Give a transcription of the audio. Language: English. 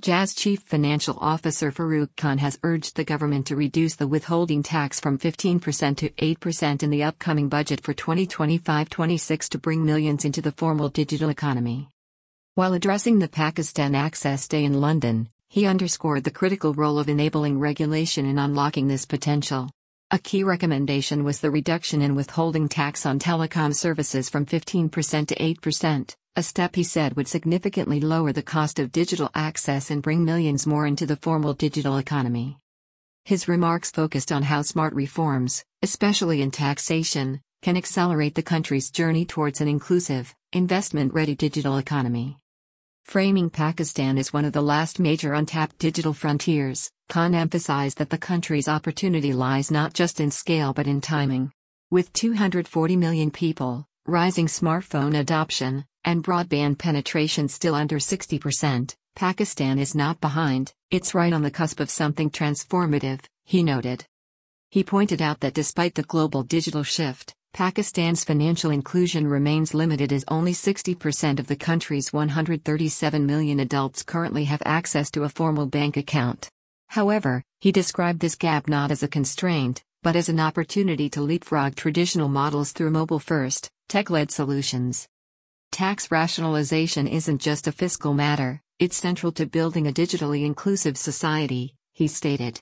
Jazz Chief Financial Officer Farouk Khan has urged the government to reduce the withholding tax from 15% to 8% in the upcoming budget for 2025-26 to bring millions into the formal digital economy. While addressing the Pakistan Access Day in London, he underscored the critical role of enabling regulation in unlocking this potential. A key recommendation was the reduction in withholding tax on telecom services from 15% to 8%. A step he said would significantly lower the cost of digital access and bring millions more into the formal digital economy. His remarks focused on how smart reforms, especially in taxation, can accelerate the country's journey towards an inclusive, investment-ready digital economy. Framing Pakistan as one of the last major untapped digital frontiers, Khan emphasized that the country's opportunity lies not just in scale but in timing. With 240 million people, rising smartphone adoption, and broadband penetration still under 60%, Pakistan is not behind, it's right on the cusp of something transformative, he noted. He pointed out that despite the global digital shift, Pakistan's financial inclusion remains limited as only 60% of the country's 137 million adults currently have access to a formal bank account. However, he described this gap not as a constraint, but as an opportunity to leapfrog traditional models through mobile-first, tech-led solutions. Tax rationalization isn't just a fiscal matter, it's central to building a digitally inclusive society, he stated.